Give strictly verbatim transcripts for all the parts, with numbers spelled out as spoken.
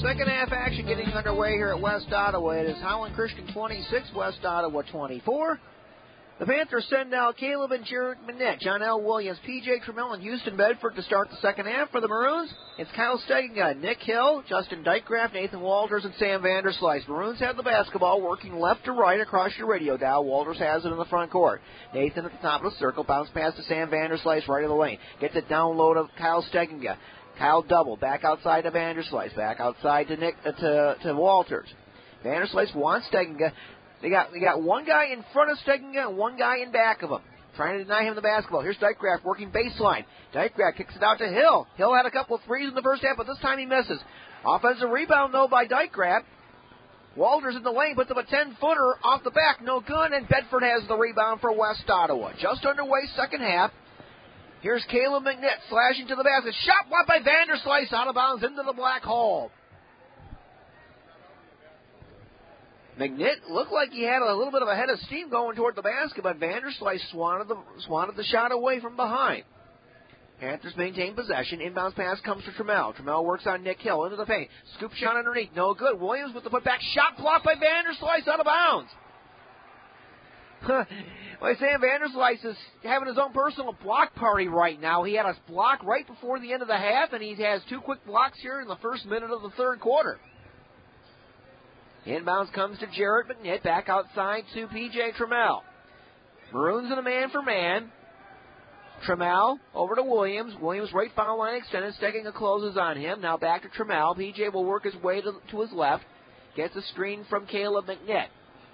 Second half action getting underway here at West Ottawa. It is Howland Christian twenty-six, West Ottawa twenty-four. The Panthers send out Caleb and Jared Manette, John L. Williams, P J Trammell, and Houston Bedford to start the second half. For the Maroons, it's Kyle Stegenga, Nick Hill, Justin Dykegraf, Nathan Walters, and Sam Vanderslice. Maroons have the basketball working left to right across your radio dial. Walters has it in the front court. Nathan at the top of the circle, bounce pass to Sam Vanderslice, right of the lane. Gets it down low to Kyle Stegenga. Kyle double, back outside to Vanderslice, back outside to Nick uh, to, to Walters. Vanderslice wants Stegenga. They got they got one guy in front of Stegenga and one guy in back of him, trying to deny him the basketball. Here's Dykegraf working baseline. Dykegraf kicks it out to Hill. Hill had a couple of threes in the first half, but this time he misses. Offensive rebound, though, by Dykegraf. Walters in the lane, puts up a ten-footer off the back, no good, and Bedford has the rebound for West Ottawa. Just underway, second half. Here's Caleb McNitt slashing to the basket. Shot blocked by Vanderslice, out of bounds into the black hole. McNitt looked like he had a little bit of a head of steam going toward the basket, but Vanderslice swatted the, swatted the shot away from behind. Panthers maintain possession. Inbounds pass comes to Trammell. Trammell works on Nick Hill into the paint. Scoop shot underneath. No good. Williams with the putback. Shot blocked by Vanderslice, out of bounds. Well, Sam Vanderslice is having his own personal block party right now. He had a block right before the end of the half, and he has two quick blocks here in the first minute of the third quarter. Inbounds comes to Jarrett McNitt, back outside to P J Trammell. Maroons in a man-for-man. Trammell over to Williams. Williams right foul line extended. Stegenga closes on him. Now back to Trammell. P J will work his way to, to his left. Gets a screen from Caleb McNitt.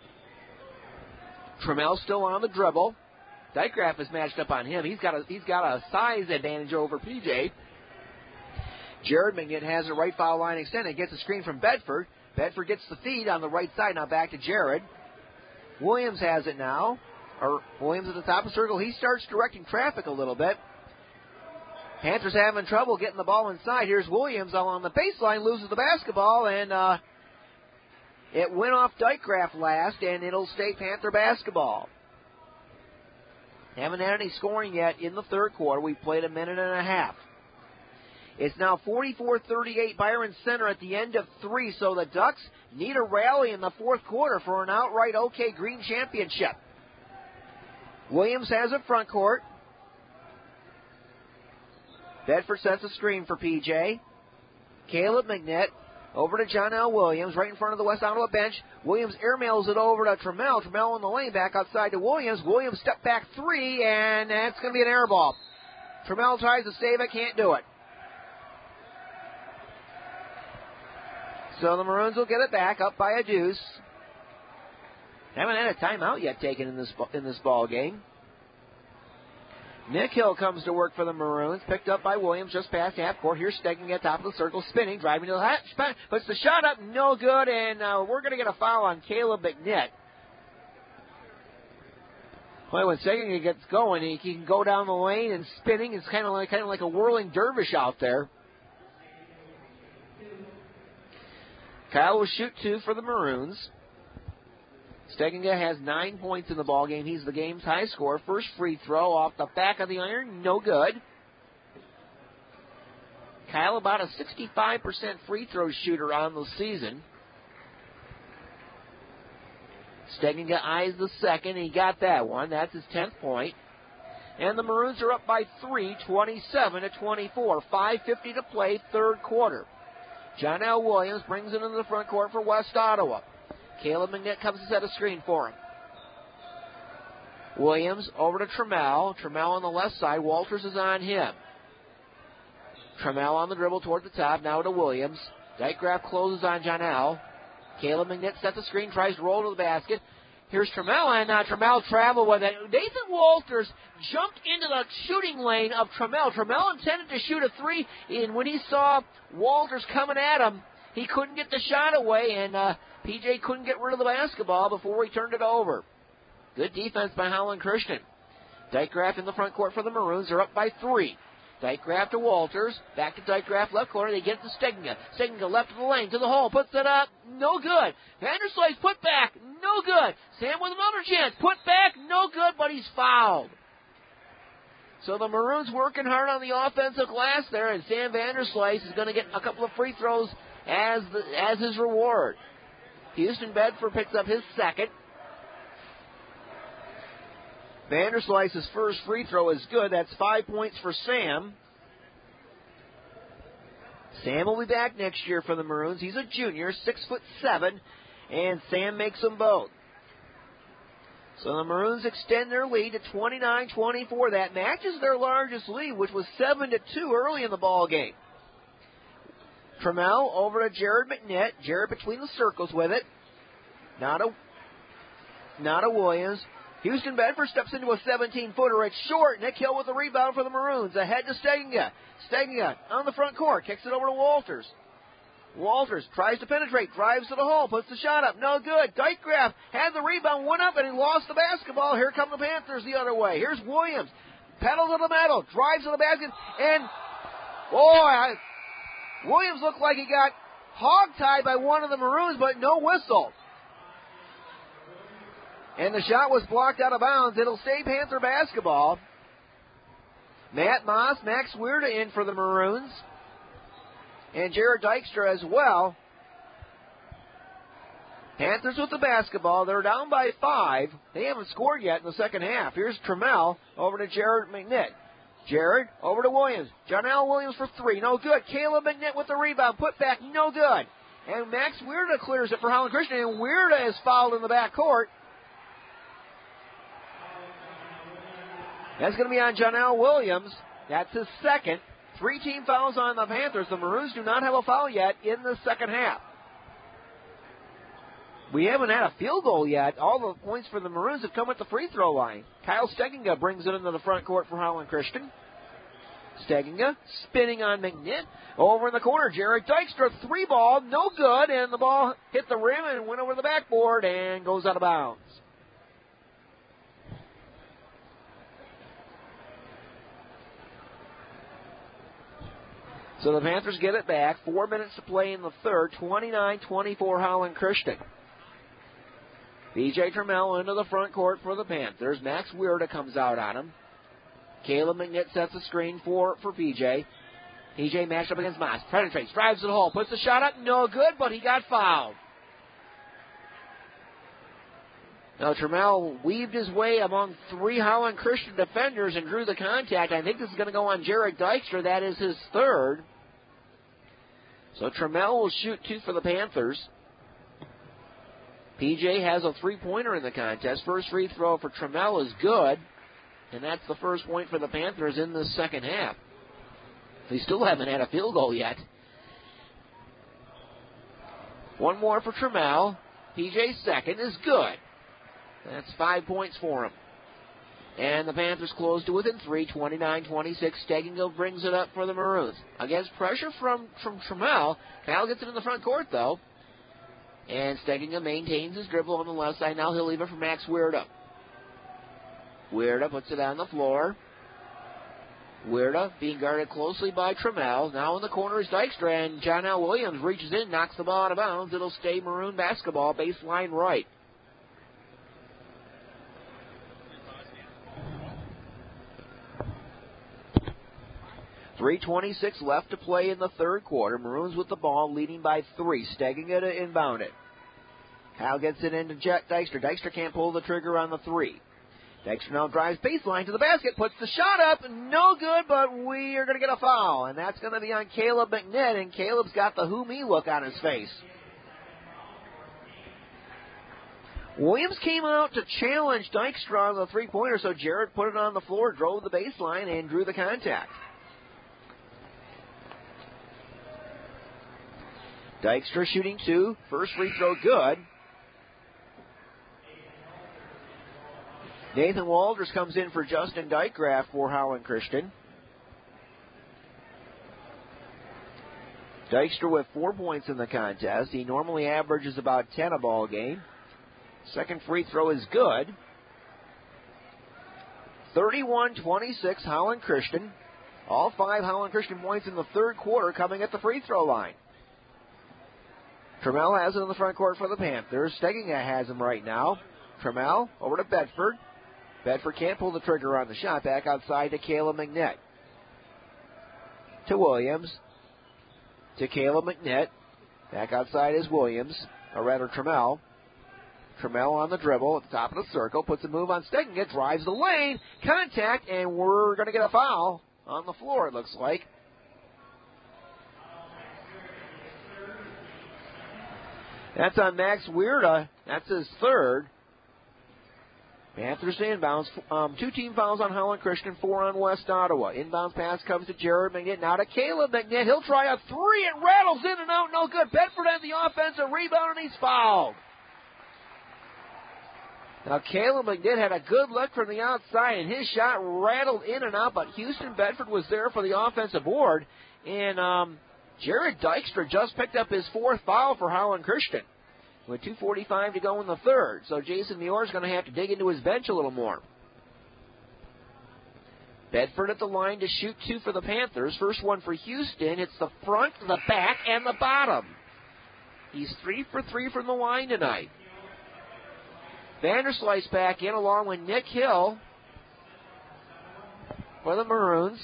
Trammell still on the dribble. Dykegraf is matched up on him. He's got a he's got a size advantage over P J. Jared McNitt has a right foul line extended. Gets a screen from Bedford. Bedford gets the feed on the right side. Now back to Jared. Williams has it now. Or Williams at the top of the circle. He starts directing traffic a little bit. Panthers having trouble getting the ball inside. Here's Williams along the baseline. Loses the basketball. And uh, it went off Dykegraf last. And it'll stay Panther basketball. Haven't had any scoring yet in the third quarter. We've played a minute and a half. It's now forty-four thirty-eight Byron Center at the end of three, so the Ducks need a rally in the fourth quarter for an outright OK Green championship. Williams has it front court. Bedford sets a screen for P J. Caleb McNitt over to John L. Williams right in front of the West Ottawa bench. Williams airmails it over to Trammell. Trammell in the lane back outside to Williams. Williams step back three, and that's going to be an air ball. Trammell tries to save it, can't do it. So the Maroons will get it back, up by a deuce. Haven't had a timeout yet taken in this in this ball game. Nick Hill comes to work for the Maroons, picked up by Williams just past half court. Here's Stegenga at top of the circle, spinning, driving to the hat, puts the shot up, no good, and uh, we're going to get a foul on Caleb McNitt. Boy, when Stegenga gets going, he can go down the lane and spinning. It's kind of like kind of like a whirling dervish out there. Kyle will shoot two for the Maroons. Stegenga has nine points in the ball game. He's the game's high scorer. First free throw off the back of the iron, no good. Kyle about a sixty-five percent free throw shooter on the season. Stegenga eyes the second. He got that one. That's his tenth point. And the Maroons are up by three, twenty-seven to twenty-four. five fifty to play, third quarter. John L. Williams brings it into the front court for West Ottawa. Caleb McNitt comes to set a screen for him. Williams over to Trammell. Trammell on the left side. Walters is on him. Trammell on the dribble toward the top. Now to Williams. Dykegraf closes on John L. Caleb McNitt sets a screen, tries to roll to the basket. Here's Trammell, and uh, Trammell traveled with it. Nathan Walters jumped into the shooting lane of Trammell. Trammell intended to shoot a three, and when he saw Walters coming at him, he couldn't get the shot away, and uh, P J couldn't get rid of the basketball before he turned it over. Good defense by Howland Christian. Dykegraf in the front court for the Maroons. They're up by three. Dykegraf to Walters. Back to Dykegraf, left corner. They get it to Stegenga. Stegenga left of the lane to the hole. Puts it up. No good. Vanderslice put back. No good. Sam with another chance. Put back. No good, but he's fouled. So the Maroons working hard on the offensive glass there, and Sam Vanderslice is going to get a couple of free throws as the, as his reward. Houston Bedford picks up his second. Vanderslice's first free throw is good. That's five points for Sam. Sam will be back next year for the Maroons. He's a junior, six foot seven, and Sam makes them both. So the Maroons extend their lead to twenty-nine twenty-four. That matches their largest lead, which was seven to two early in the ball game. Trammell over to Jared McNitt. Jared between the circles with it. Not a, not a Williams. Houston Bedford steps into a seventeen-footer. It's short. Nick Hill with the rebound for the Maroons. Ahead to Steginga. Steginga on the front court. Kicks it over to Walters. Walters tries to penetrate. Drives to the hole. Puts the shot up. No good. Dykegraf had the rebound. Went up and he lost the basketball. Here come the Panthers the other way. Here's Williams. Pedal to the metal. Drives to the basket. And, boy, I, Williams looked like he got hog-tied by one of the Maroons, but no whistle. And the shot was blocked out of bounds. It'll stay Panther basketball. Matt Moss, Max Weirda in for the Maroons. And Jared Dykstra as well. Panthers with the basketball. They're down by five. They haven't scored yet in the second half. Here's Trammell over to Jared McNitt. Jared over to Williams. Jonell Williams for three. No good. Caleb McNitt with the rebound. Put back. No good. And Max Weirda clears it for Holland Christian. And Weirda is fouled in the backcourt. That's going to be on Jonell Williams. That's his second. Three team fouls on the Panthers. The Maroons do not have a foul yet in the second half. We haven't had a field goal yet. All the points for the Maroons have come at the free throw line. Kyle Steginga brings it into the front court for Holland Christian. Steginga spinning on McNitt. Over in the corner, Jared Dykstra, three ball, no good, and the ball hit the rim and went over the backboard and goes out of bounds. So the Panthers get it back. Four minutes to play in the third. twenty-nine twenty-four Holland Christian. B J Trammell into the front court for the Panthers. Max Weirda comes out on him. Caleb McNitt sets a screen for, for P J. P J matched up against Moss. Penetrates, drives to the hole, puts the shot up. No good, but he got fouled. Now Trammell weaved his way among three Holland Christian defenders and drew the contact. I think this is going to go on Jared Dykstra. That is his third. So Trammell will shoot two for the Panthers. P J has a three-pointer in the contest. First free throw for Trammell is good. And that's the first point for the Panthers in the second half. They still haven't had a field goal yet. One more for Trammell. P J's second is good. That's five points for him. And the Panthers close to within three, twenty-nine twenty-six. Steginga brings it up for the Maroons. Against pressure from, from Trammell. Cal gets it in the front court, though. And Steginga maintains his dribble on the left side. Now he'll leave it for Max Weirda. Weirda puts it on the floor. Weirda being guarded closely by Trammell. Now in the corner is Dykstra, and Jonell Williams reaches in, knocks the ball out of bounds. It'll stay Maroon basketball, baseline right. three twenty-six left to play in the third quarter. Maroons with the ball, leading by three. Steginga to inbound it. Hal gets it into Jet Dykstra. Dykstra can't pull the trigger on the three. Dykstra now drives baseline to the basket, puts the shot up. No good, but we are going to get a foul. And that's going to be on Caleb McNitt, and Caleb's got the who me look on his face. Williams came out to challenge Dykstra on the three-pointer, so Jared put it on the floor, drove the baseline, and drew the contact. Dykstra shooting two. First free throw good. Nathan Walters comes in for Justin Dykegraf for Holland Christian. Dykstra with four points in the contest. He normally averages about ten a ball game. Second free throw is good. thirty-one twenty-six Holland Christian. All five Holland Christian points in the third quarter coming at the free throw line. Trammell has it in the front court for the Panthers. Steginga has him right now. Trammell over to Bedford. Bedford can't pull the trigger on the shot. Back outside to Caleb McNitt. To Williams. To Caleb McNitt. Back outside is Williams, or rather Trammell. Trammell on the dribble at the top of the circle, puts a move on Steginga, drives the lane, contact, and we're going to get a foul on the floor, it looks like. That's on Max Weirda. That's his third. Panthers inbounds. Um, two team fouls on Holland Christian, four on West Ottawa. Inbounds pass comes to Jared McNitt. Now to Caleb McNitt. He'll try a three. It rattles in and out. No good. Bedford has the offensive rebound, and he's fouled. Now Caleb McNitt had a good look from the outside, and his shot rattled in and out, but Houston Bedford was there for the offensive board. And um, Jared Dykstra just picked up his fourth foul for Holland Christian, with two forty-five to go in the third. So Jason Muir is going to have to dig into his bench a little more. Bedford at the line to shoot two for the Panthers. First one for Houston. It's the front, the back, and the bottom. He's three for three from the line tonight. Vanderslice back in along with Nick Hill for the Maroons.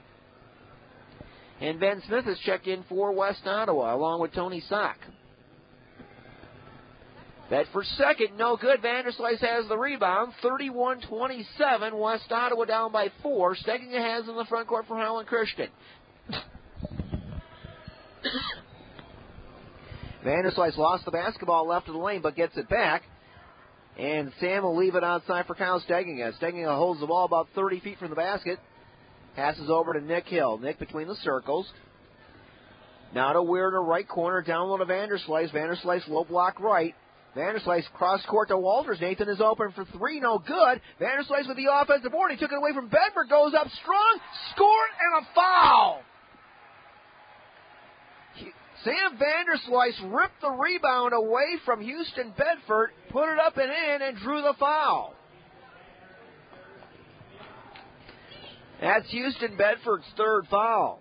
And Ben Smith has checked in for West Ottawa along with Tony Sock. Bedford second, no good. Vanderslice has the rebound. thirty-one twenty-seven. West Ottawa down by four. Steginga has in the front court for Holland Christian. Vanderslice lost the basketball left of the lane, but gets it back. And Sam will leave it outside for Kyle Steginga. Steginga holds the ball about thirty feet from the basket. Passes over to Nick Hill. Nick between the circles. Now to Weir in the right corner. Down low to Vanderslice. Vanderslice low block right. Vanderslice cross court to Walters. Nathan is open for three. No good. Vanderslice with the offensive board. He took it away from Bedford. Goes up strong. Scored and a foul. Sam Vanderslice ripped the rebound away from Houston Bedford, put it up and in, and drew the foul. That's Houston Bedford's third foul.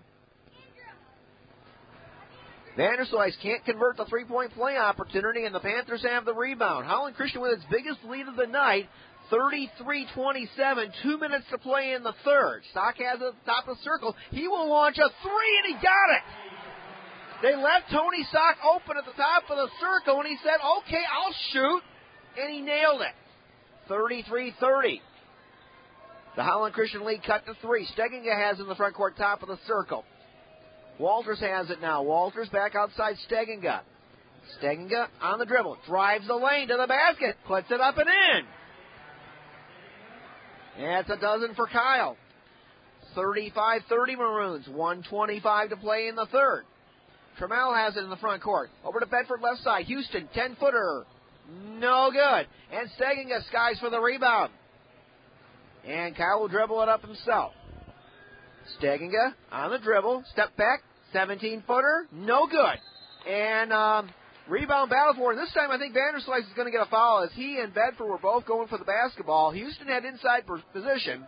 Vanderslice can't convert the three-point play opportunity, and the Panthers have the rebound. Holland Christian with its biggest lead of the night, thirty-three twenty-seven, two minutes to play in the third. Stock has it at the top of the circle. He will launch a three, and he got it. They left Tony Sock open at the top of the circle, and he said, okay, I'll shoot, and he nailed it. thirty-three thirty. The Holland Christian lead cut to three. Steginga has in the front court, top of the circle. Walters has it now. Walters back outside Steginga. Steginga on the dribble. Drives the lane to the basket. Puts it up and in. That's a dozen for Kyle. thirty-five thirty Maroons. one twenty-five to play in the third. Trammell has it in the front court. Over to Bedford left side. Houston, ten-footer. No good. And Steginga skies for the rebound. And Kyle will dribble it up himself. Steginga on the dribble. Step back. seventeen-footer. No good. And um, rebound battle for it. This time I think Vanderslice is going to get a foul as he and Bedford were both going for the basketball. Houston had inside position.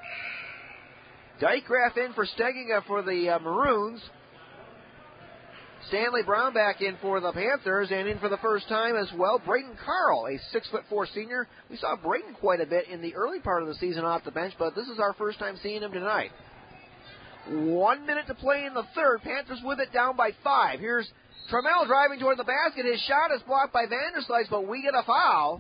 Dykegraf in for Steginga for the uh, Maroons. Stanley Brown back in for the Panthers, and in for the first time as well, Braden Carl, a six foot four senior. We saw Braden quite a bit in the early part of the season off the bench, but this is our first time seeing him tonight. One minute to play in the third. Panthers with it down by five. Here's Trammell driving toward the basket. His shot is blocked by Vanderslice, but we get a foul.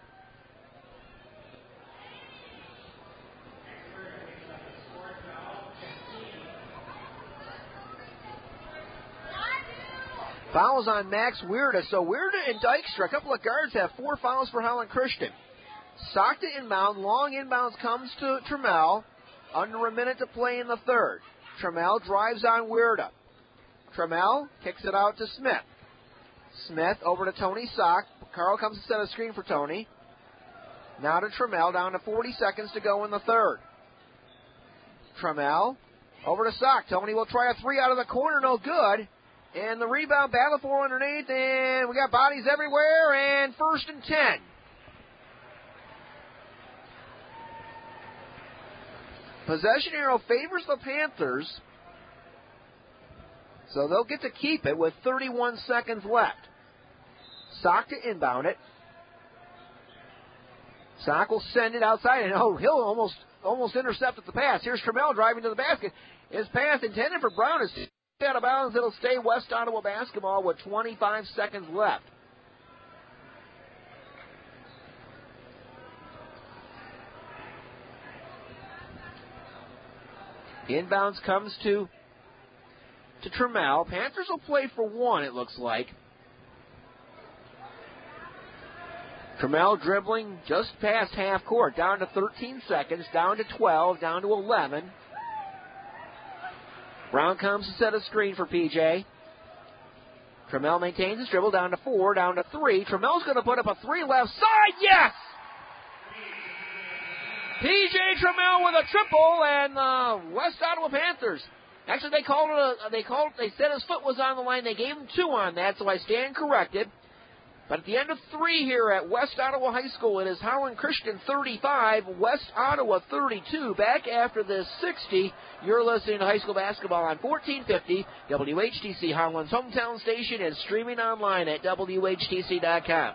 Fouls on Max Weirda. So Weirda and Dykstra, a couple of guards, have four fouls for Holland Christian. Sock to inbound. Long inbounds comes to Trammell. Under a minute to play in the third. Trammell drives on Weirda. Trammell kicks it out to Smith. Smith over to Tony Sock. Carl comes to set a screen for Tony. Now to Trammell, down to forty seconds to go in the third. Trammell over to Sock. Tony will try a three out of the corner, no good. And the rebound battle for underneath, and we got bodies everywhere, and first and ten. Possession arrow favors the Panthers, so they'll get to keep it with thirty-one seconds left. Sock to inbound it. Sock will send it outside, and oh, he'll almost almost intercepted the pass. Here's Trammell driving to the basket. His pass intended for Brown is out of bounds. It'll stay West Ottawa basketball with twenty-five seconds left. Inbounds comes to, to Trammell. Panthers will play for one, it looks like. Trammell dribbling just past half court, down to thirteen seconds, down to twelve, down to eleven. Brown comes to set a screen for P J. Trammell maintains his dribble, down to four, down to three. Trammell's going to put up a three left side, yes! P J Trammell with a triple, and uh, West Ottawa Panthers. Actually, they called it. A, they called. They said his foot was on the line. They gave him two on that, so I stand corrected. But at the end of three here at West Ottawa High School, it is Howland Christian thirty-five, West Ottawa thirty-two. Back after this sixty, you're listening to high school basketball on fourteen fifty W H T C, Howland's hometown station, and streaming online at W H T C dot com.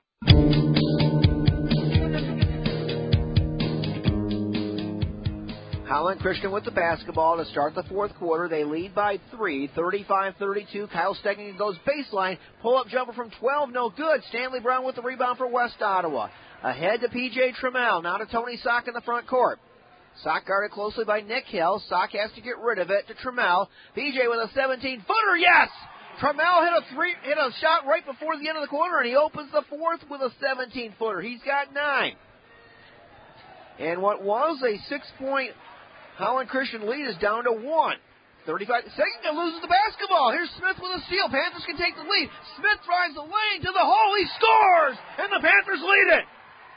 Howland Christian with the basketball to start the fourth quarter. They lead by three, thirty-five thirty-two. Kyle Stegging goes baseline. Pull-up jumper from twelve, no good. Stanley Brown with the rebound for West Ottawa. Ahead to P J Trammell. Now to Tony Sock in the front court. Sock guarded closely by Nick Hill. Sock has to get rid of it to Trammell. P J with a seventeen-footer, yes! Trammell hit a three, hit a shot right before the end of the quarter, and he opens the fourth with a seventeen-footer. He's got nine. And what was a six-point Howland Christian lead is down to one. thirty-five. Second loses the basketball. Here's Smith with a steal. Panthers can take the lead. Smith drives the lane to the hole. He scores, and the Panthers lead it.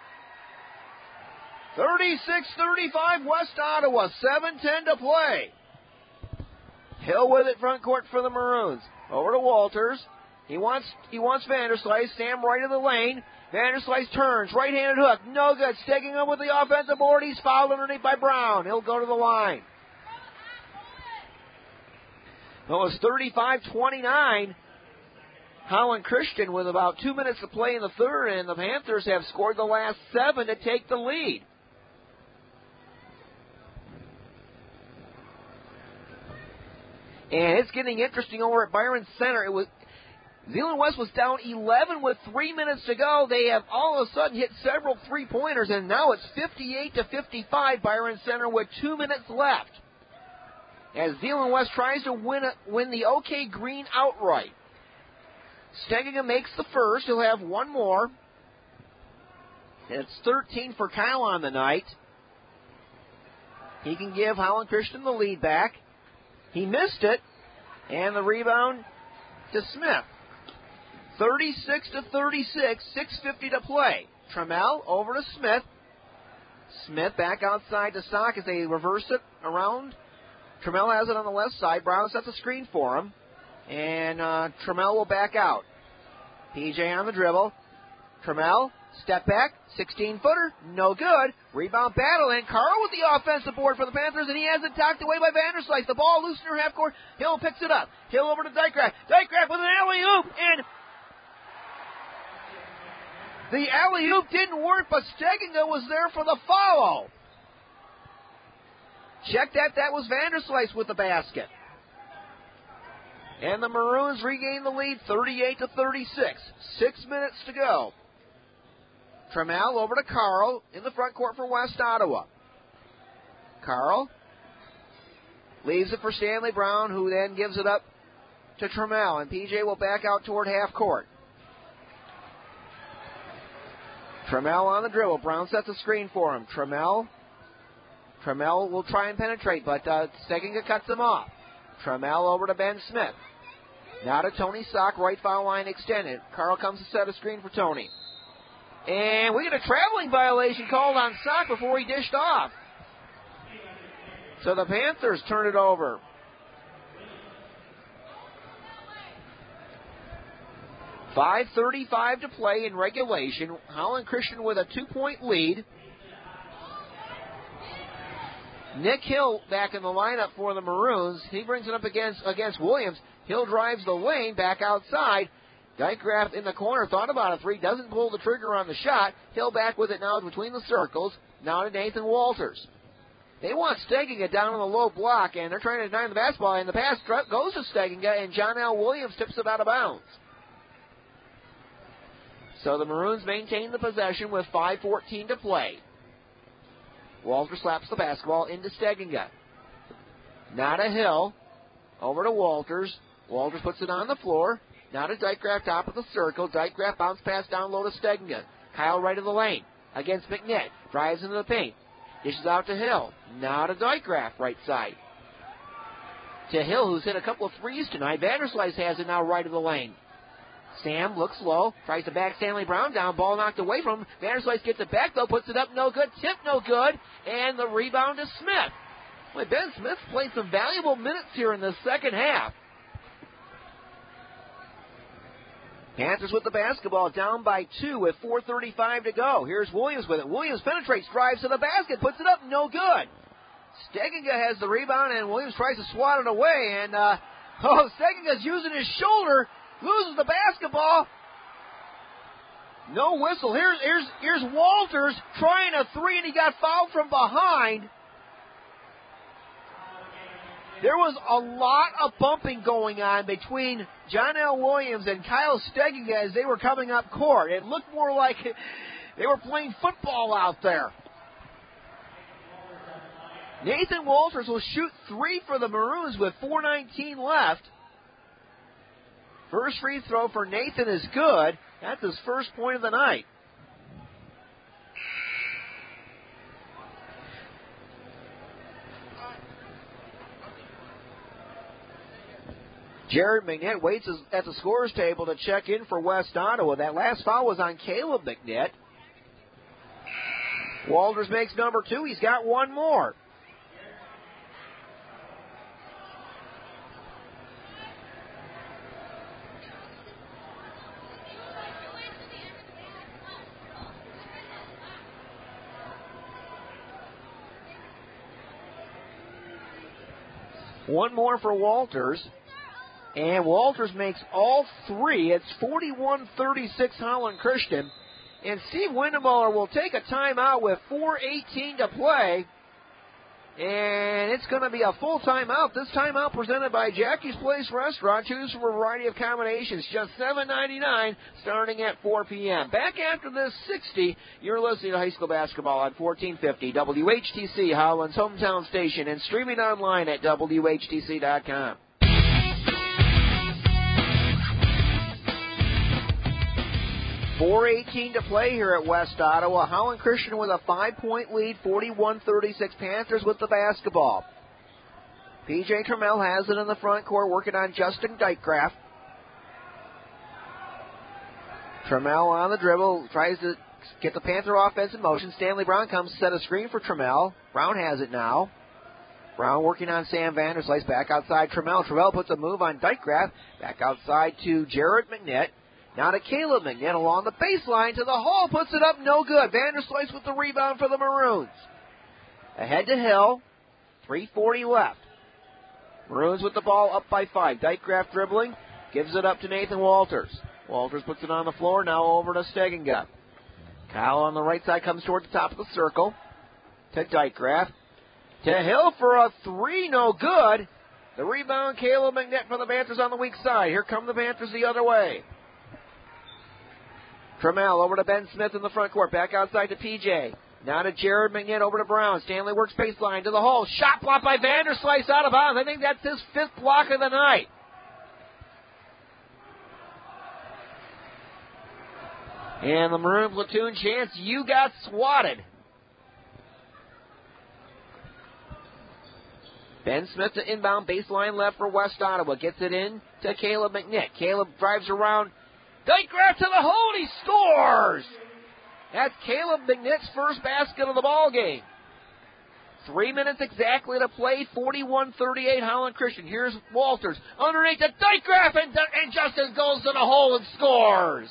thirty-six thirty-five West Ottawa. seven ten to play. Hill with it front court for the Maroons. Over to Walters. He wants he wants Vanderslice. Sam right of the lane. Vanderslice turns, right-handed hook, no good. Sticking him with the offensive board. He's fouled underneath by Brown. He'll go to the line. It was thirty-five twenty-nine. Howland Christian with about two minutes to play in the third, and the Panthers have scored the last seven to take the lead. And it's getting interesting over at Byron Center. It was Zeeland West was down eleven with three minutes to go. They have all of a sudden hit several three-pointers, and now it's fifty-eight to fifty-five, Byron Center, with two minutes left. As Zeeland West tries to win a, win the OK Green outright. Stegingham makes the first. He'll have one more. It's thirteen for Kyle on the night. He can give Howland Christian the lead back. He missed it, and the rebound to Smith. thirty-six to thirty-six, six fifty to play. Trammell over to Smith. Smith back outside to Sock as they reverse it around. Trammell has it on the left side. Brown sets a screen for him. And uh, Trammell will back out. P J on the dribble. Trammell, step back, sixteen-footer, no good. Rebound battle, and Carl with the offensive board for the Panthers, and he has it tucked away by Vanderslice. The ball loose near half court. Hill picks it up. Hill over to Dykraft. Dykraft with an alley-oop, and the alley-oop didn't work, but Steginga was there for the follow. Check that. That was Vanderslice with the basket. And the Maroons regain the lead, thirty-eight to thirty-six. Six minutes to go. Trammell over to Carl in the front court for West Ottawa. Carl leaves it for Stanley Brown, who then gives it up to Trammell, and P J will back out toward half court. Trammell on the dribble. Brown sets a screen for him. Trammell. Trammell will try and penetrate, but uh, Steginga cuts him off. Trammell over to Ben Smith. Now to Tony Sock, right foul line extended. Carl comes to set a screen for Tony. And we get a traveling violation called on Sock before he dished off. So the Panthers turn it over. five thirty-five to play in regulation. Howland Christian with a two-point lead. Nick Hill back in the lineup for the Maroons. He brings it up against against Williams. Hill drives the lane back outside. Dykraft in the corner thought about a three. Doesn't pull the trigger on the shot. Hill back with it now between the circles. Now to Nathan Walters. They want Steginga down on the low block, and they're trying to deny the basketball, and the pass goes to Steginga, and John L. Williams tips it out of bounds. So the Maroons maintain the possession with five fourteen to play. Walters slaps the basketball into Steginga. Now to Hill. Over to Walters. Walters puts it on the floor. Now to Dykegraf, top of the circle. Dykegraf bounce pass down low to Steginga. Kyle right of the lane against McNitt. Drives into the paint. Dishes out to Hill. Now to Dykegraf, right side. To Hill, who's hit a couple of threes tonight. Vanderslice has it now right of the lane. Sam looks low, tries to back Stanley Brown down, ball knocked away from him. Vanderslice gets it back, though, puts it up, no good. Tip, no good. And the rebound to Smith. Boy, Ben Smith played some valuable minutes here in the second half. Panthers with the basketball, down by two with four thirty-five to go. Here's Williams with it. Williams penetrates, drives to the basket, puts it up, no good. Steginga has the rebound, and Williams tries to swat it away. And, uh, oh, Steginga's using his shoulder, loses the basketball. No whistle. Here's, here's, here's Walters trying a three, and he got fouled from behind. There was a lot of bumping going on between John L. Williams and Kyle Steginga as they were coming up court. It looked more like they were playing football out there. Nathan Walters will shoot three for the Maroons with four nineteen left. First free throw for Nathan is good. That's his first point of the night. Jared McNitt waits at the scorer's table to check in for West Ottawa. That last foul was on Caleb McNitt. Walters makes number two. He's got one more. One more for Walters. And Walters makes all three. It's forty-one thirty-six Holland Christian. And Steve Windemuller will take a timeout with four eighteen to play. And it's going to be a full timeout. This timeout presented by Jackie's Place Restaurant. Choose from a variety of combinations. Just seven ninety-nine starting at four p.m. Back after this sixty, you're listening to high school basketball on fourteen fifty W H T C, Holland's hometown station, and streaming online at W H T C dot com. four eighteen to play here at West Ottawa. Holland Christian with a five-point lead, forty-one thirty-six. Panthers with the basketball. P J Trammell has it in the front court, working on Justin Dykegraf. Trammell on the dribble, tries to get the Panther offense in motion. Stanley Brown comes to set a screen for Trammell. Brown has it now. Brown working on Sam Vanderslice, back outside Trammell. Trammell puts a move on Dykegraf, back outside to Jared McNitt. Now to Caleb McNitt along the baseline to the hole, puts it up, no good. Vanderslice with the rebound for the Maroons. Ahead to Hill, three forty left. Maroons with the ball up by five. Dykegraf dribbling, gives it up to Nathan Walters. Walters puts it on the floor, now over to Steginga. Kyle on the right side comes toward the top of the circle. To Dykegraf. To Hill for a three, no good. The rebound, Caleb McNitt for the Panthers on the weak side. Here come the Panthers the other way. Trammell over to Ben Smith in the front court. Back outside to P J. Now to Jared McNitt over to Brown. Stanley works baseline to the hole. Shot blocked by Vanderslice out of bounds. I think that's his fifth block of the night. And the Maroon platoon chants, "You got swatted." Ben Smith to inbound baseline left for West Ottawa. Gets it in to Caleb McNitt. Caleb drives around. Dykegraf to the hole, and he scores! That's Caleb McNitt's first basket of the ball game. Three minutes exactly to play, forty-one thirty-eight Holland Christian. Here's Walters, underneath to Dykegraf, and, and Justin goes to the hole and scores.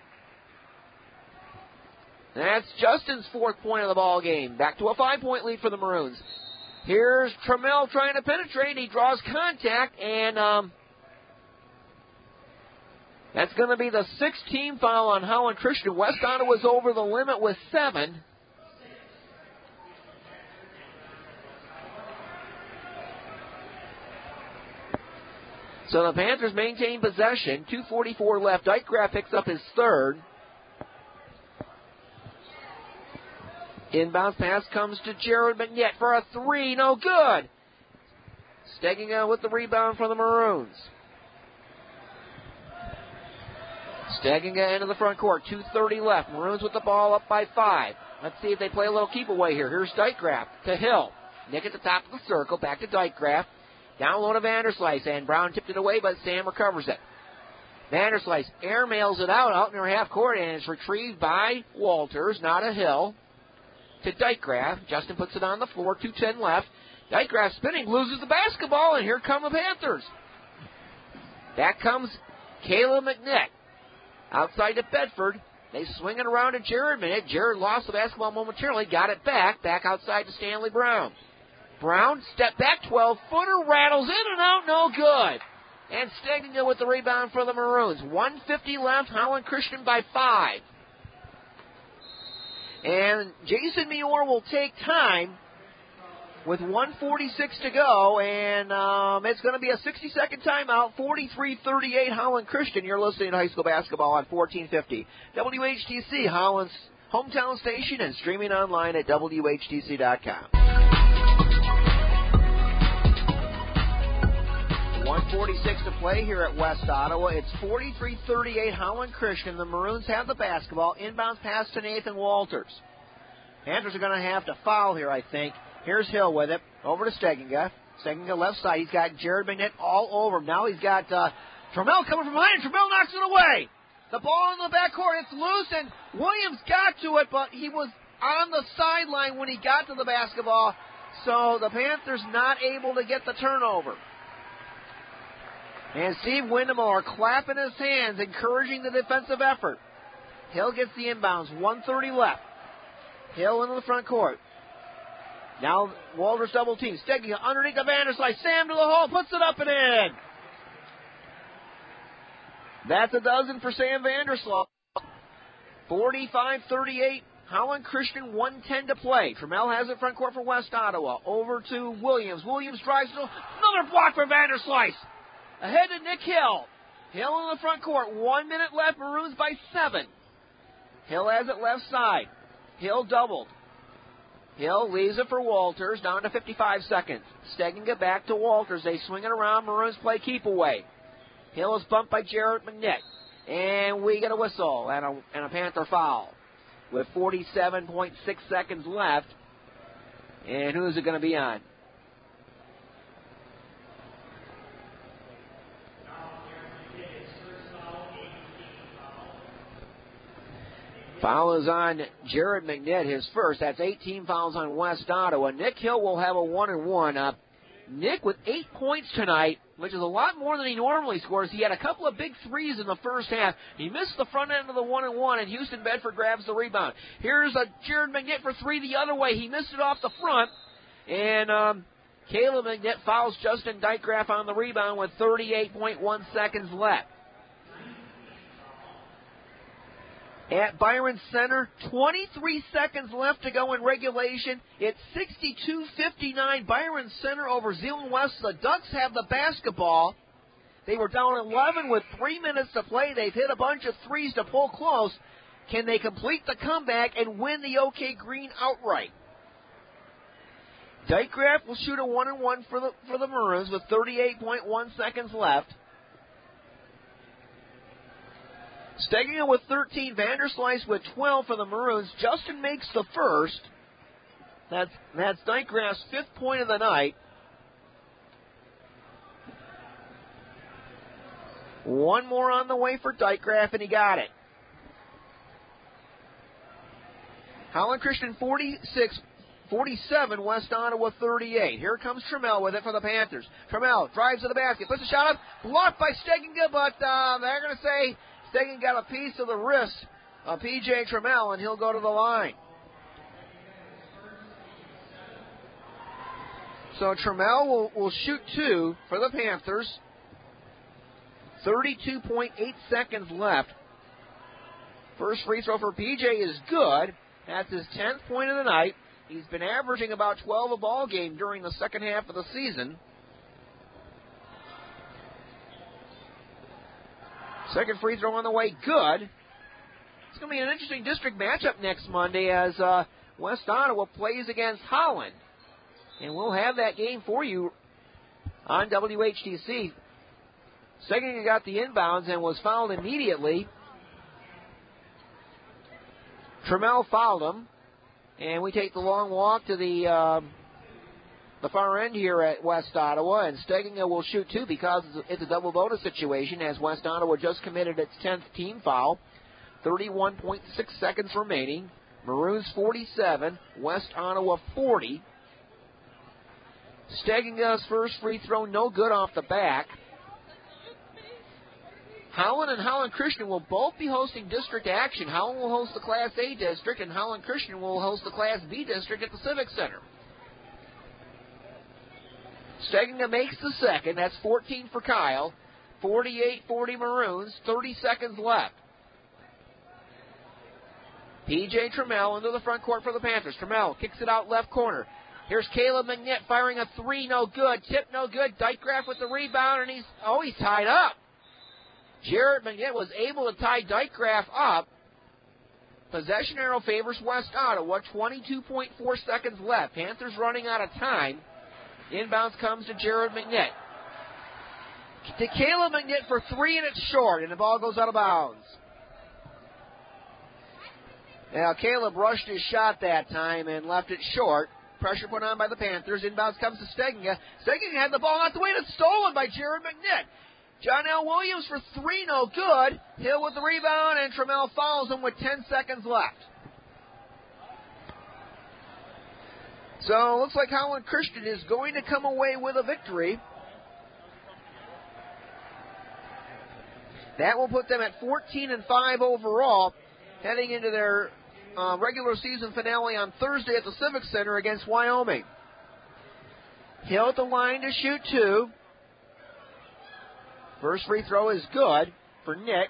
That's Justin's fourth point of the ball game. Back to a five-point lead for the Maroons. Here's Trammell trying to penetrate. He draws contact, and um, that's going to be the sixth team foul on Holland Christian. West Ottawa's over the limit with seven. So the Panthers maintain possession. two forty-four left. Dykegraf picks up his third. Inbounds pass comes to Jared McNett for a three. No good. Stegginga with the rebound for the Maroons. Stegginga into the front court. two thirty left. Maroons with the ball up by five. Let's see if they play a little keep away here. Here's Dykegraf to Hill. Nick at the top of the circle. Back to Dykegraf. Down low to Vanderslice. And Brown tipped it away, but Sam recovers it. Vanderslice airmails it out, out near half court, and it's retrieved by Walters, not a Hill. To Dykegraf. Justin puts it on the floor. two ten left. Dykegraf spinning, loses the basketball, and here come the Panthers. Back comes Caleb McNett. Outside to Bedford. They swing it around to Jared McNett. Jared lost the basketball momentarily. Got it back. Back outside to Stanley Brown. Brown, step back, twelve-footer, rattles in and out, no good. And Stegginga with the rebound for the Maroons. one fifty left, Holland Christian by five. And Jason Meor will take time with one forty-six to go, and um, it's going to be a sixty-second timeout, forty-three thirty-eight Holland Christian. You're listening to high school basketball on fourteen fifty. W H T C, Holland's hometown station, and streaming online at W H T C dot com. one forty-six to play here at West Ottawa. It's forty-three thirty-eight Holland Christian. The Maroons have the basketball. Inbounds pass to Nathan Walters. Panthers are going to have to foul here, I think. Here's Hill with it. Over to Stegginga. Stegginga left side. He's got Jared McNett all over him. Now he's got uh, Trammell coming from behind. Trammell knocks it away. The ball in the backcourt. It's loose, and Williams got to it, but he was on the sideline when he got to the basketball. So the Panthers not able to get the turnover. And Steve Windemore clapping his hands, encouraging the defensive effort. Hill gets the inbounds. one thirty left. Hill into the front court. Now Walters double team. Stegginga underneath the Vanderslice. Sam to the hole. Puts it up and in. That's a dozen for Sam Vandersloot. forty-five thirty-eight. Holland Christian, one ten to play. Trammell has it front court for West Ottawa. Over to Williams. Williams drives to another block for Vanderslice. Ahead to Nick Hill. Hill in the front court. One minute left. Maroons by seven. Hill has it left side. Hill doubled. Hill leaves it for Walters. Down to fifty-five seconds. Stegginga back to Walters. They swing it around. Maroons play keep away. Hill is bumped by Jared McNett. And we get a whistle and a, and a Panther foul. With forty-seven point six seconds left. And who's it going to be on? Foul is on Jared McNett, his first. That's eighteen fouls on West Ottawa. Nick Hill will have a one and one. Uh, Nick with eight points tonight, which is a lot more than he normally scores. He had a couple of big threes in the first half. He missed the front end of the one and one, and Houston Bedford grabs the rebound. Here's a Jared McNett for three the other way. He missed it off the front, and um, Caleb McNett fouls Justin Dykegraf on the rebound with thirty-eight point one seconds left. At Byron Center, twenty-three seconds left to go in regulation. It's sixty-two fifty-nine Byron Center over Zeeland West. The Ducks have the basketball. They were down eleven with three minutes to play. They've hit a bunch of threes to pull close. Can they complete the comeback and win the OK Green outright? Dykegraf will shoot a one and one for the for the Maroons with thirty-eight point one seconds left. Stegginga with thirteen, Vanderslice with twelve for the Maroons. Justin makes the first. That's that's Dykegraf's fifth point of the night. One more on the way for Dykegraf, and he got it. Holland Christian forty-six, forty-seven, West Ottawa thirty-eight. Here comes Trammell with it for the Panthers. Trammell drives to the basket, puts a shot up, blocked by Stegginga, but uh, they're going to say Stegginga got a piece of the wrist of P J Trammell, and he'll go to the line. So Trammell will, will shoot two for the Panthers. thirty-two point eight seconds left. First free throw for P J is good. That's his tenth point of the night. He's been averaging about twelve a ball game during the second half of the season. Second free throw on the way, good. It's going to be an interesting district matchup next Monday as uh, West Ottawa plays against Holland. And we'll have that game for you on W H T C. Steginger got the inbounds and was fouled immediately. Trammell fouled him. And we take the long walk to the uh, the far end here at West Ottawa. And Steginger will shoot two because it's a double bonus situation as West Ottawa just committed its tenth team foul. thirty-one point six seconds remaining. Maroons forty-seven, West Ottawa forty. Steginger's first free throw no good off the back. Howland and Howland Christian will both be hosting district action. Howland will host the Class A district, and Howland Christian will host the Class B district at the Civic Center. Steginger makes the second. That's fourteen for Kyle. forty-eight forty Maroons. thirty seconds left. P J Trammell into the front court for the Panthers. Trammell kicks it out left corner. Here's Caleb McNitt firing a three, no good. Tip, no good. Dykegraf with the rebound, and he's, oh, he's tied up. Jared McNitt was able to tie Dykegraf up. Possession arrow favors West Ottawa. twenty-two point four seconds left. Panthers running out of time. Inbounds comes to Jared McNitt. To Caleb McNitt for three, and it's short, and the ball goes out of bounds. Now, Caleb rushed his shot that time and left it short. Pressure put on by the Panthers. Inbounds comes to Steginger. Steginger had the ball out the way, and it's stolen by Jared McNitt. John L. Williams for three, no good. Hill with the rebound, and Trammell fouls him with ten seconds left. So, looks like Howland Christian is going to come away with a victory. That will put them at fourteen and five overall, heading into their uh, regular season finale on Thursday at the Civic Center against Wyoming. Hill at the line to shoot two. First free throw is good for Nick.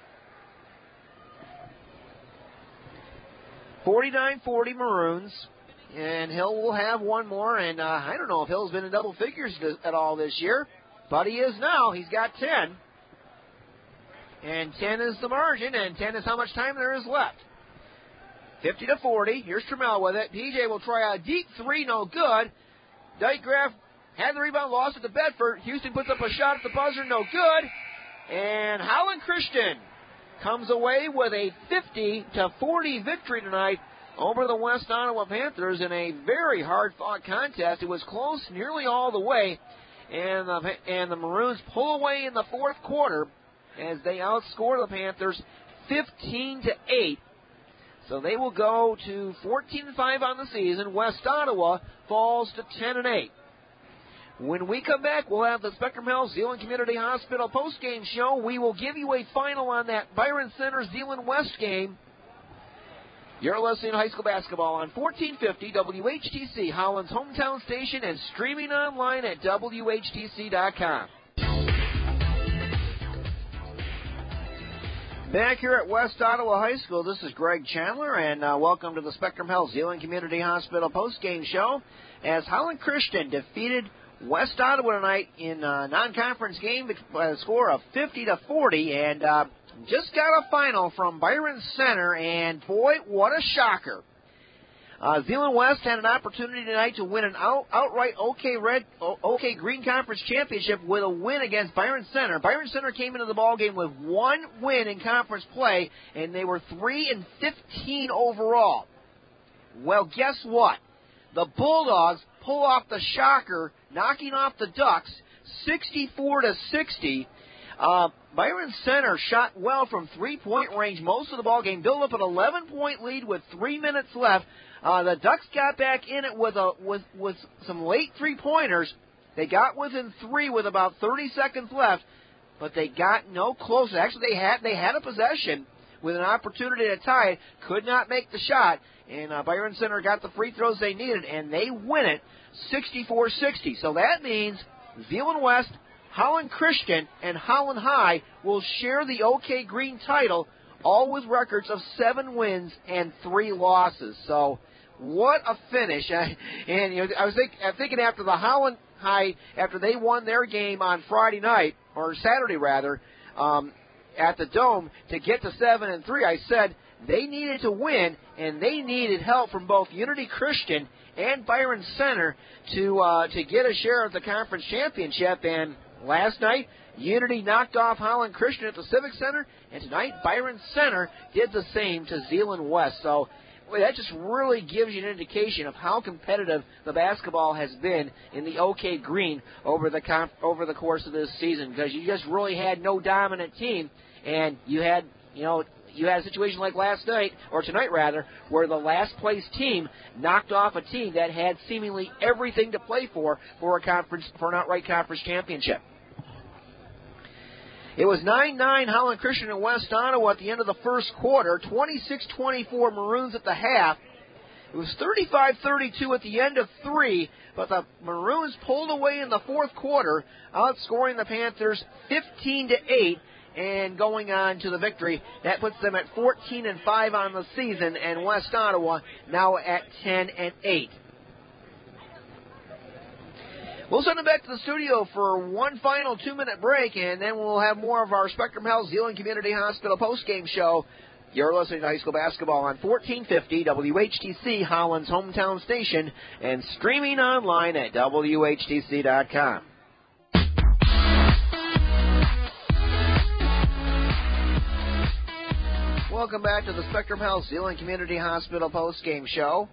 forty-nine forty Maroons. And Hill will have one more. And uh, I don't know if Hill's been in double figures at all this year. But he is now. He's got ten. And ten is the margin. And ten is how much time there is left. fifty to forty. Here's Trammell with it. P J will try a deep three. No good. Dykegraf had the rebound, lost it to Bedford. Houston puts up a shot at the buzzer, no good. And Howland Christian comes away with a fifty to forty victory tonight over the West Ottawa Panthers in a very hard-fought contest. It was close nearly all the way, and the, and the Maroons pull away in the fourth quarter as they outscore the Panthers fifteen to eight. So they will go to fourteen and five on the season. West Ottawa falls to ten and eight. When we come back, we'll have the Spectrum Health Zeeland Community Hospital post-game show. We will give you a final on that Byron Center Zeeland West game. You're listening to high school basketball on fourteen fifty W H T C, Holland's hometown station, and streaming online at W H T C dot com. Back here at West Ottawa High School, this is Greg Chandler, and uh, welcome to the Spectrum Health Zeeland Community Hospital post-game show as Howland Christian defeated West Ottawa tonight in a non-conference game by a score of fifty to forty, and uh, just got a final from Byron Center, and boy, what a shocker. Uh, Zeeland West had an opportunity tonight to win an out, outright OK Red, OK Green Conference championship with a win against Byron Center. Byron Center came into the ballgame with one win in conference play, and they were three and fifteen overall. Well, guess what? The Bulldogs pull off the shocker, knocking off the Ducks, sixty-four to sixty. Uh, Byron Center shot well from three-point range most of the ballgame, built up an eleven-point lead with three minutes left. Uh, the Ducks got back in it with a with with some late three-pointers. They got within three with about thirty seconds left, but they got no closer. Actually, they had they had a possession with an opportunity to tie it, could not make the shot, and uh, Byron Center got the free throws they needed, and they win it sixty-four sixty. So that means Zeeland West, Howland Christian, and Howland High will share the OK Green title, all with records of seven wins and three losses. So what a finish. And you know, I was think, I'm thinking after the Howland High, after they won their game on Friday night, or Saturday rather, um, at the Dome to get to seven and three. I said they needed to win, and they needed help from both Unity Christian and Byron Center to uh, to get a share of the conference championship. And last night, Unity knocked off Holland Christian at the Civic Center, and tonight Byron Center did the same to Zeeland West. So well, that just really gives you an indication of how competitive the basketball has been in the OK Green over the comp- over the course of this season, because you just really had no dominant team, and you had, you know, you had a situation like last night, or tonight rather, where the last place team knocked off a team that had seemingly everything to play for for a conference for an outright conference championship. It was nine nine Holland Christian and West Ottawa at the end of the first quarter, twenty-six twenty-four Maroons at the half. It was thirty-five thirty-two at the end of three, but the Maroons pulled away in the fourth quarter, outscoring the Panthers fifteen to eight and going on to the victory. That puts them at fourteen and five on the season, and West Ottawa now at ten and eight. We'll send it back to the studio for one final two-minute break, and then we'll have more of our Spectrum Health Zeeland Community Hospital postgame show. You're listening to high school basketball on fourteen fifty W H T C, Holland's hometown station, and streaming online at W H T C dot com. Welcome back to the Spectrum Health Zeeland Community Hospital postgame show.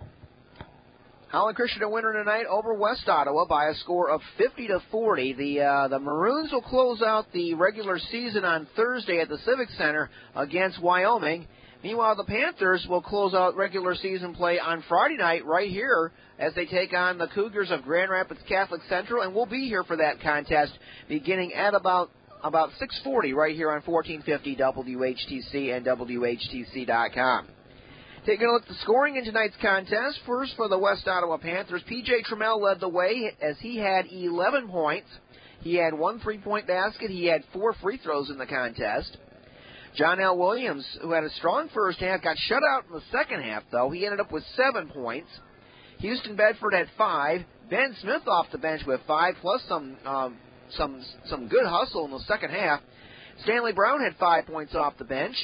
Holland Christian a winner tonight over West Ottawa by a score of fifty to forty. The uh, the Maroons will close out the regular season on Thursday at the Civic Center against Wyoming. Meanwhile, the Panthers will close out regular season play on Friday night right here as they take on the Cougars of Grand Rapids Catholic Central, and we'll be here for that contest beginning at about about six forty right here on fourteen fifty W H T C and W H T C dot com. Taking a look at the scoring in tonight's contest. First for the West Ottawa Panthers, P J Trammell led the way as he had eleven points. He had one three-point basket. He had four free throws in the contest. John L. Williams, who had a strong first half, got shut out in the second half, though. He ended up with seven points. Houston Bedford had five. Ben Smith off the bench with five, plus some um, some some good hustle in the second half. Stanley Brown had five points off the bench.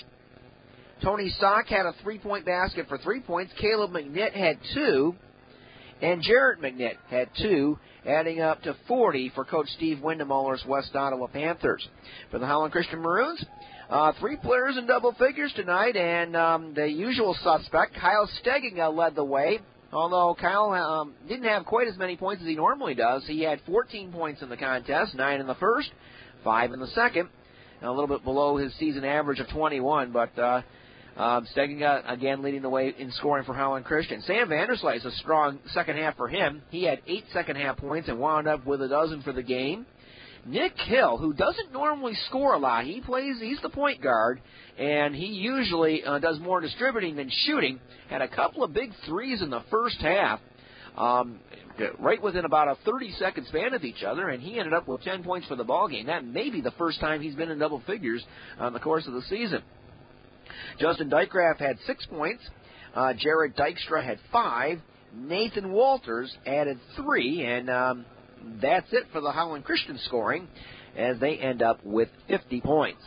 Tony Stock had a three-point basket for three points. Caleb McNitt had two. And Jarrett McNitt had two, adding up to forty for Coach Steve Windemuller's West Ottawa Panthers. For the Holland Christian Maroons, uh, three players in double figures tonight, and um, the usual suspect, Kyle Stegginga, led the way. Although Kyle um, didn't have quite as many points as he normally does. He had fourteen points in the contest, nine in the first, five in the second, and a little bit below his season average of twenty-one, but... Uh, Um, Stegginga, again, leading the way in scoring for Holland Christian. Sam Vanderslice, a strong second half for him. He had eight second-half points and wound up with a dozen for the game. Nick Hill, who doesn't normally score a lot, he plays, he's the point guard, and he usually uh, does more distributing than shooting, had a couple of big threes in the first half, um, right within about a thirty-second span of each other, and he ended up with ten points for the ballgame. That may be the first time he's been in double figures on the course of the season. Justin Dykraft had six points. Uh, Jared Dykstra had five. Nathan Walters added three, and um, that's it for the Holland Christian scoring as they end up with fifty points.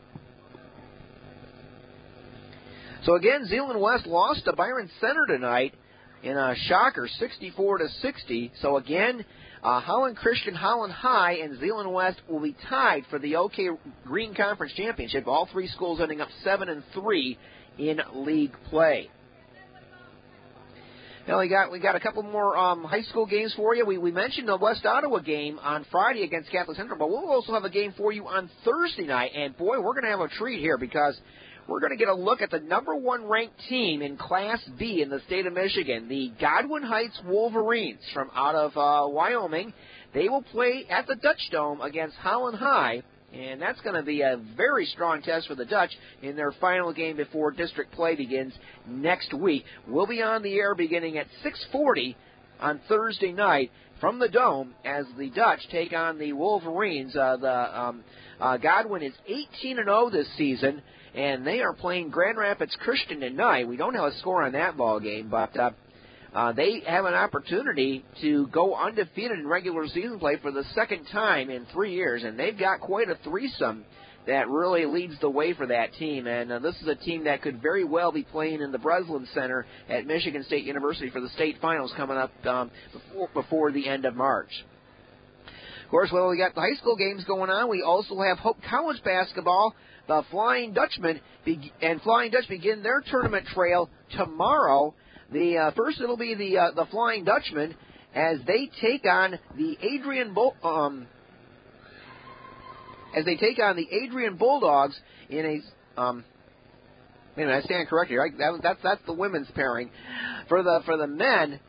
So again, Zeeland West lost to Byron Center tonight in a shocker, sixty-four to sixty. So again, uh, Holland Christian, Holland High, and Zeeland West will be tied for the OK Green Conference Championship. All three schools ending up seven and three in league play. Now we got we got a couple more um, high school games for you. We we mentioned the West Ottawa game on Friday against Catholic Central, but we'll also have a game for you on Thursday night. And boy, we're going to have a treat here because we're going to get a look at the number one ranked team in Class B in the state of Michigan, the Godwin Heights Wolverines from out of uh, Wyoming. They will play at the Dutch Dome against Holland High, and that's going to be a very strong test for the Dutch in their final game before district play begins next week. We'll be on the air beginning at six forty on Thursday night from the Dome as the Dutch take on the Wolverines. Uh, the um, uh, Godwin is eighteen and oh this season, and they are playing Grand Rapids Christian tonight. We don't have a score on that ball game, but uh, uh, they have an opportunity to go undefeated in regular season play for the second time in three years, and they've got quite a threesome that really leads the way for that team. And uh, this is a team that could very well be playing in the Breslin Center at Michigan State University for the state finals coming up um, before, before the end of March. Of course, while we got the high school games going on, we also have Hope College basketball. The Flying Dutchmen be- and Flying Dutch begin their tournament trail tomorrow. The uh, first it'll be the uh, the Flying Dutchmen as they take on the Adrian Bull, um, as they take on the Adrian Bulldogs in a um. Wait a minute, I stand corrected, right? That, that's that's the women's pairing. For the for the men,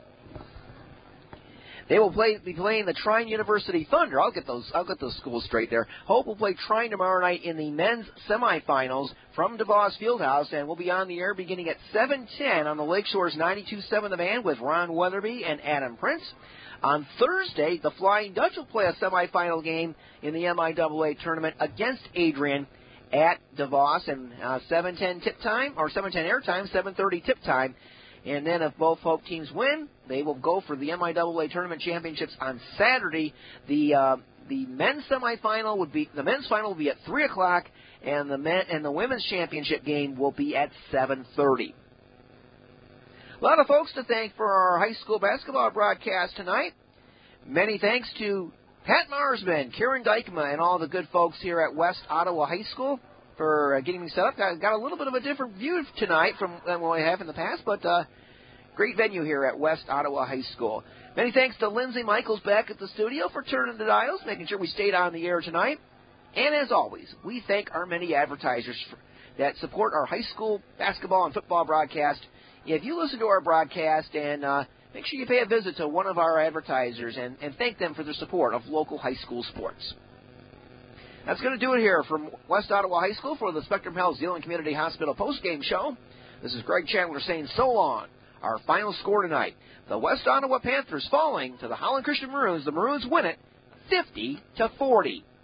they will play be playing the Trine University Thunder. I'll get those I'll get those schools straight there. Hope will play Trine tomorrow night in the men's semifinals from DeVos Fieldhouse, and we'll be on the air beginning at seven ten on the Lakeshore's ninety-two point seven The Van with Ron Weatherby and Adam Prince. On Thursday, the Flying Dutch will play a semifinal game in the M I A A tournament against Adrian at DeVos, and uh, seven ten tip time or seven ten air time, seven thirty tip time. And then if both Hope teams win, they will go for the M I A A tournament championships on Saturday. The uh, the men's semifinal would be the men's final will be at three o'clock, and the men and the women's championship game will be at seven thirty. A lot of folks to thank for our high school basketball broadcast tonight. Many thanks to Pat Marsman, Karen Dykema, and all the good folks here at West Ottawa High School for uh, getting me set up. Got, got a little bit of a different view tonight from than what I have in the past, but uh, great venue here at West Ottawa High School. Many thanks to Lindsay Michaels back at the studio for turning the dials, making sure we stayed on the air tonight. And as always, we thank our many advertisers for, that support our high school basketball and football broadcast. If you listen to our broadcast, and uh, make sure you pay a visit to one of our advertisers and, and thank them for their support of local high school sports. That's going to do it here from West Ottawa High School for the Spectrum Health Zeeland Community Hospital postgame show. This is Greg Chandler saying so long. Our final score tonight, the West Ottawa Panthers falling to the Holland Christian Maroons. The Maroons win it fifty to forty.